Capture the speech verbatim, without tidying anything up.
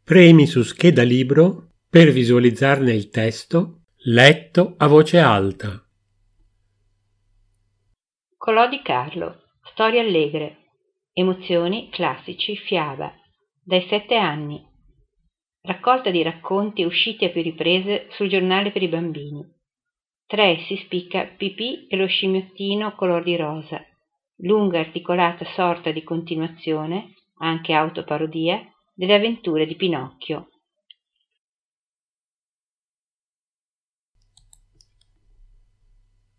Premi su scheda libro per visualizzarne il testo letto a voce alta. Colò di Carlo, storie allegre, emozioni, classici, fiaba, dai sette anni. Raccolta di racconti usciti a più riprese sul giornale per i bambini. Tra essi spicca Pipì e lo scimmiottino color di rosa, lunga articolata sorta di continuazione, anche autoparodia, delle avventure di Pinocchio.